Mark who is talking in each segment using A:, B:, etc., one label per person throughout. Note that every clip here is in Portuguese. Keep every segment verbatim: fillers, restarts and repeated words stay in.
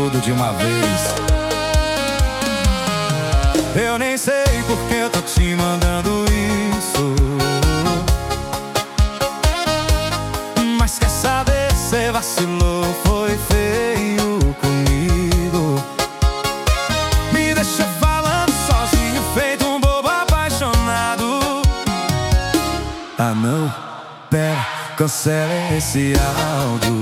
A: tudo de uma vez. Eu nem sei por que eu tô te mandando isso, mas quer saber, cê vacilou, foi feio comigo. Me deixa falando sozinho, feito um bobo apaixonado. Ah não, pera, cancela esse áudio.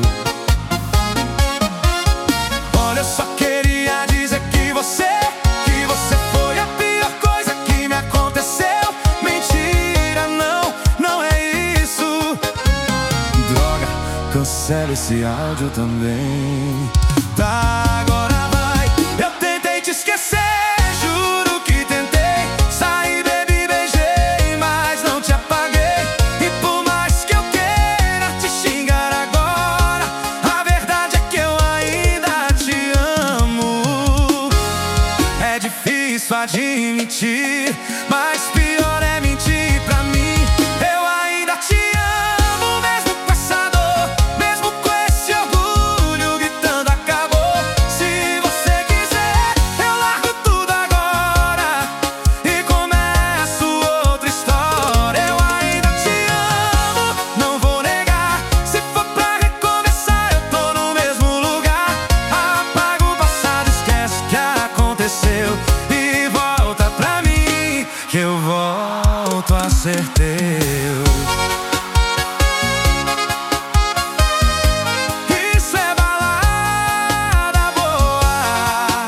A: Olha, eu só queria dizer que você Que você foi a pior coisa que me aconteceu. Mentira, não, não é isso. Droga, cancela esse áudio também. Tá, agora vai. Eu tentei te esquecer, juro que tentei. Saí, bebi, beijei, mas não te apaguei. E por mais que eu queira te xingar agora, a verdade é que eu ainda te amo. É difícil admitir, mas pior é mentir pra mim. Eu ainda te amo, mesmo com essa dor, mesmo com esse orgulho gritando acabou. Se você quiser, eu largo tudo agora e começo outra história. Eu ainda te amo, não vou negar. Se for pra recomeçar, eu tô no mesmo lugar. Apaga o passado, esquece o que aconteceu e volta pra mim, que eu volto a ser teu. Isso é balada boa.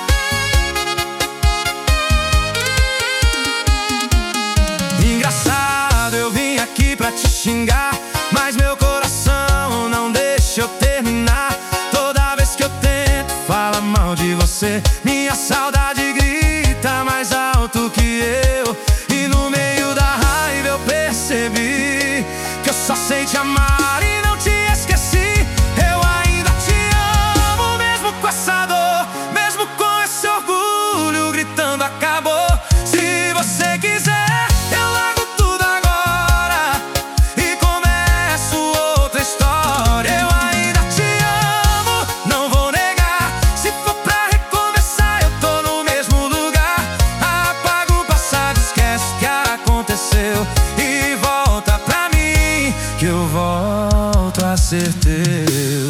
A: Engraçado, eu vim aqui pra te xingar, mas meu coração não deixa eu terminar. Toda vez que eu tento falar mal de você, minha saudade grita mais alto que eu. E no meio da raiva eu percebi que eu só sei te amar e não te esqueci. Eu ainda te amo, mesmo com essa dor, mesmo com esse orgulho gritando acabou. Se você quiser, eu largo tudo agora e começo outra história. Eu ainda te amo, não vou negar. Se for pra recomeçar, eu tô no mesmo lugar. Apaga o passado, esquece o que aconteceu e volta pra mim, que eu volto a ser teu.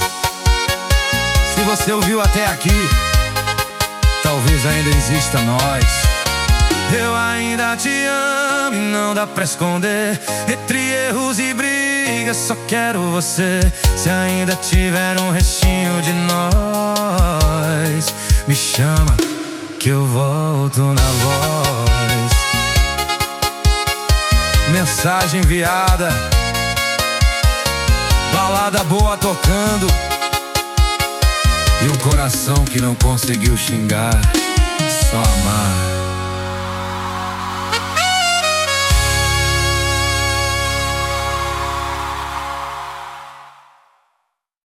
A: Se você ouviu até aqui, talvez ainda exista nós. Eu ainda te amo e não dá pra esconder. Entre erros e brigas só quero você. Se ainda tiver um restinho de nós, me chama que eu volto na voz. Mensagem enviada, balada boa tocando, e um coração que não conseguiu xingar, só amar.